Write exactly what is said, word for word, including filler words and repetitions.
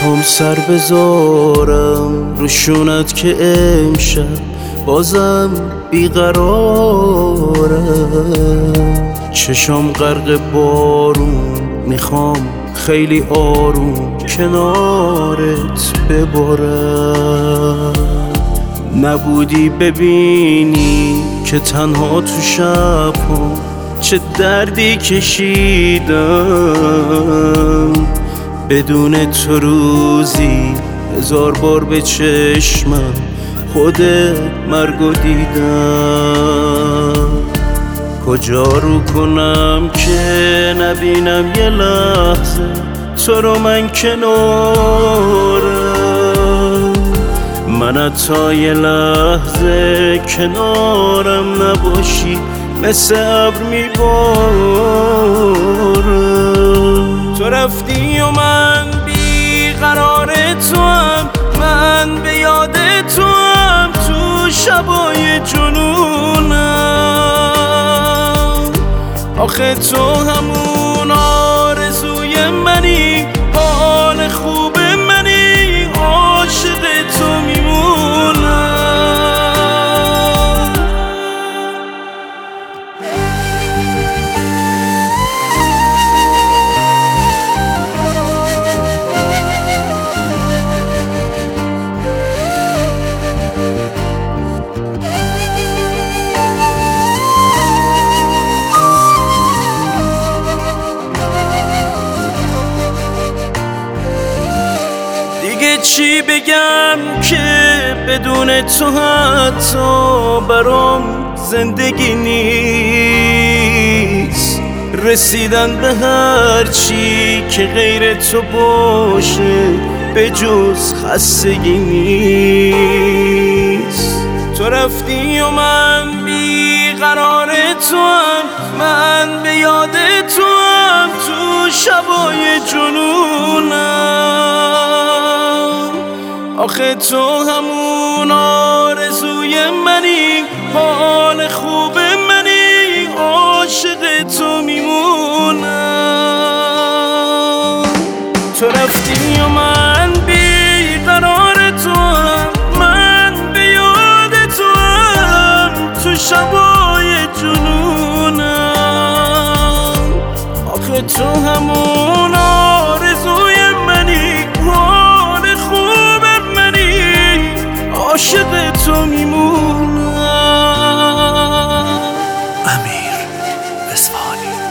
میخوام سر بذارم روشونت که امشب بازم بیقرارم. چشام غرق بارون میخوام خیلی آروم کنارت ببارم. نبودی ببینی که تنها تو شب‌ها چه دردی کشیدم. بدون تو روزی هزار بار به چشمم خود مرگو دیدم. کجا رو کنم که نبینم یه لحظه تو رو من کنارم. من حتی یه لحظه کنارم نباشی مثل ابر میبارم. تو رفتی و من بیقرار تو هم، من به یاد تو هم تو شبای جنونم. آخه تو همون آرزوی منی، حال خوب منی، عاشق تو میمونم. چی بگم که بدون تو حتی برام زندگی نیست. رسیدن به هر چی که غیر تو باشه به جز خستگی نیست. تو رفتی و من بیقرار تو هم، من به یاد تو هم تو شبای جنونم. آخه تو همون آرزوی منی، حال خوب منی، عاشق تو میمونم. تو رفتی و من بیقرار تو هم، من به یاد تو هم تو شبای جنونم. آخه تو همون آرزوی منی، حال خوب عاشق تو میمونم. امیر اصفهانی.